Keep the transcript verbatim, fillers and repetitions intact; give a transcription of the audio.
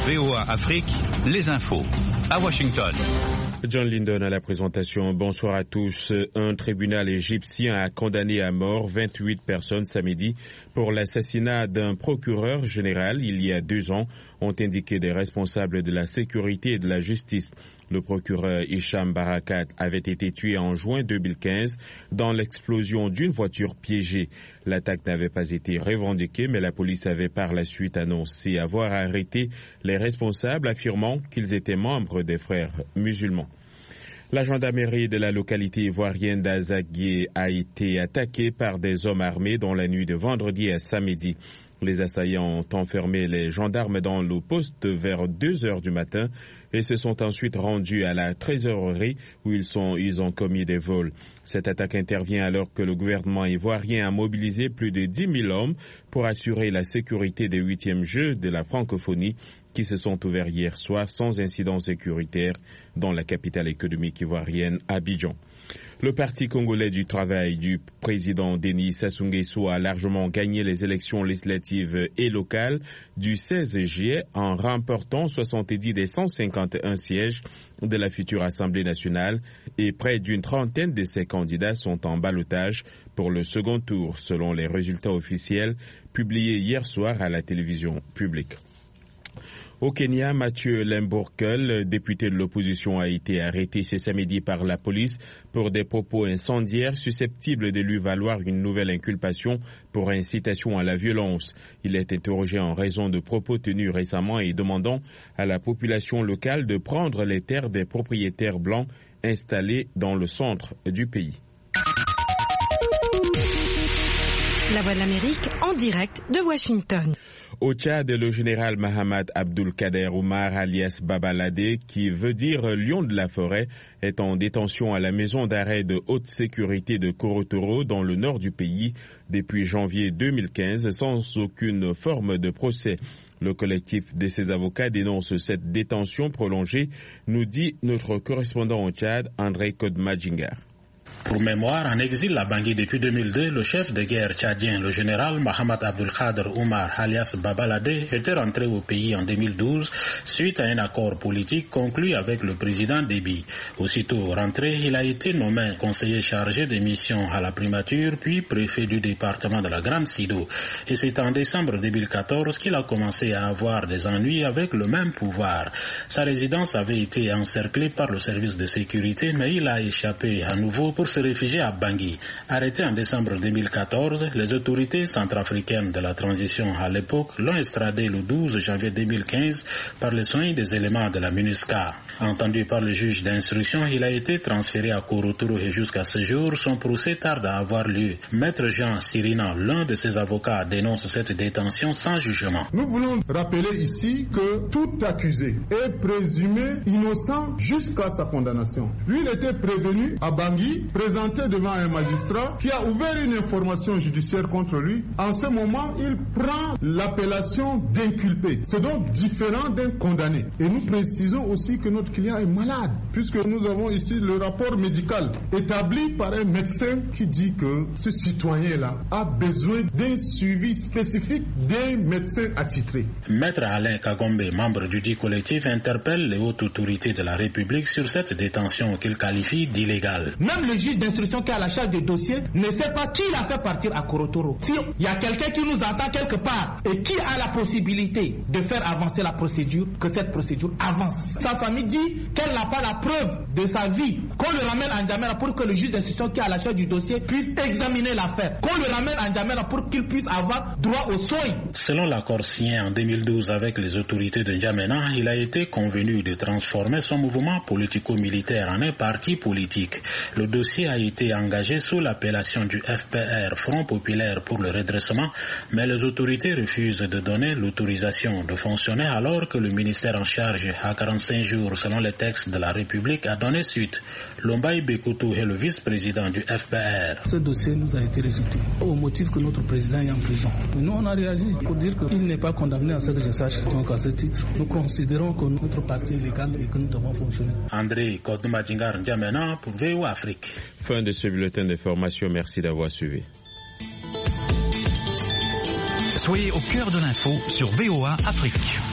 V O A Afrique, les infos. À Washington. John Lyndon à la présentation. Bonsoir à tous. Un tribunal égyptien a condamné à mort vingt-huit personnes samedi pour l'assassinat d'un procureur général il y a deux ans, ont indiqué des responsables de la sécurité et de la justice. Le procureur Hicham Barakat avait été tué en juin deux mille quinze dans l'explosion d'une voiture piégée. L'attaque n'avait pas été revendiquée, mais la police avait par la suite annoncé avoir arrêté les responsables, affirmant qu'ils étaient membres des frères musulmans. La gendarmerie de la localité ivoirienne d'Azaguié a été attaquée par des hommes armés dans la nuit de vendredi à samedi. Les assaillants ont enfermé les gendarmes dans le poste vers deux heures du matin et se sont ensuite rendus à la trésorerie où ils, sont, ils ont commis des vols. Cette attaque intervient alors que le gouvernement ivoirien a mobilisé plus de dix mille hommes pour assurer la sécurité des huitièmes Jeux de la francophonie qui se sont ouverts hier soir sans incident sécuritaire dans la capitale économique ivoirienne, Abidjan. Le Parti congolais du travail du président Denis Sassou Nguesso a largement gagné les élections législatives et locales du seize juillet en remportant soixante-dix des cent cinquante et un sièges de la future Assemblée nationale et près d'une trentaine de ses candidats sont en ballottage pour le second tour selon les résultats officiels publiés hier soir à la télévision publique. Au Kenya, Mathieu Lembourkel, député de l'opposition, a été arrêté ce samedi par la police pour des propos incendiaires susceptibles de lui valoir une nouvelle inculpation pour incitation à la violence. Il est interrogé en raison de propos tenus récemment et demandant à la population locale de prendre les terres des propriétaires blancs installés dans le centre du pays. La Voix de l'Amérique en direct de Washington. Au Tchad, le général Mahamad Abdul Kader Oumar alias Babalade, qui veut dire lion de la forêt, est en détention à la maison d'arrêt de haute sécurité de Korotoro dans le nord du pays depuis janvier deux mille quinze sans aucune forme de procès. Le collectif de ses avocats dénonce cette détention prolongée, nous dit notre correspondant au Tchad, André Kodmadjingar. Pour mémoire, en exil à Bangui depuis deux mille deux, le chef de guerre tchadien, le général Mahamad Abdul Kader Oumar alias Babalade, était rentré au pays en deux mille douze suite à un accord politique conclu avec le président Déby. Aussitôt rentré, il a été nommé conseiller chargé des missions à la primature, puis préfet du département de la Grande Sido. Et c'est en décembre deux mille quatorze qu'il a commencé à avoir des ennuis avec le même pouvoir. Sa résidence avait été encerclée par le service de sécurité, mais il a échappé à nouveau pour se réfugier à Bangui. Arrêté en décembre deux mille quatorze, les autorités centrafricaines de la transition à l'époque l'ont extradé le douze janvier deux mille quinze par les soins des éléments de la MINUSCA. Entendu par le juge d'instruction, il a été transféré à Korotoro et jusqu'à ce jour, son procès tarde à avoir lieu. Maître Jean Sirina, l'un de ses avocats, dénonce cette détention sans jugement. Nous voulons rappeler ici que tout accusé est présumé innocent jusqu'à sa condamnation. Lui, il était prévenu à Bangui, présenté devant un magistrat qui a ouvert une information judiciaire contre lui. En ce moment, il prend l'appellation d'inculpé. C'est donc différent d'un condamné. Et nous précisons aussi que notre client est malade, puisque nous avons ici le rapport médical établi par un médecin qui dit que ce citoyen-là a besoin d'un suivi spécifique d'un médecin attitré. Maître Alain Kagombe, membre du dit collectif, interpelle les hautes autorités de la République sur cette détention qu'il qualifie d'illégale. Même le juge d'instruction qui a la charge des dossiers ne sait pas qui l'a fait partir à Korotoro. Si il y a quelqu'un qui nous entend quelque part et qui a la possibilité de faire avancer la procédure, que cette procédure avance. Sa famille dit qu'elle n'a pas la preuve de sa vie. Qu'on le ramène à N'Djamena pour que le juge d'instruction qui a la charge du dossier puisse examiner l'affaire. Qu'on le ramène à N'Djamena pour qu'il puisse avoir droit aux soins. Selon l'accord signé en deux mille douze avec les autorités de N'Djamena, il a été convenu de transformer son mouvement politico-militaire en un parti politique. Le dossier a été engagé sous l'appellation du F P R, Front Populaire pour le Redressement, mais les autorités refusent de donner l'autorisation de fonctionner alors que le ministère en charge à quarante-cinq jours selon les textes de la République a donné suite. Lombaï Bekoutou est le vice-président du F P R. Ce dossier nous a été rejeté au motif que notre président est en prison. Nous on a réagi pour dire qu'il n'est pas condamné à ce que je sache. Donc à ce titre, nous considérons que notre parti est légal et que nous devons fonctionner. André Kodoumadjingar N'Djamena pour V O A Afrique. Fin de ce bulletin d'information. Merci d'avoir suivi. Soyez au cœur de l'info sur V O A Afrique.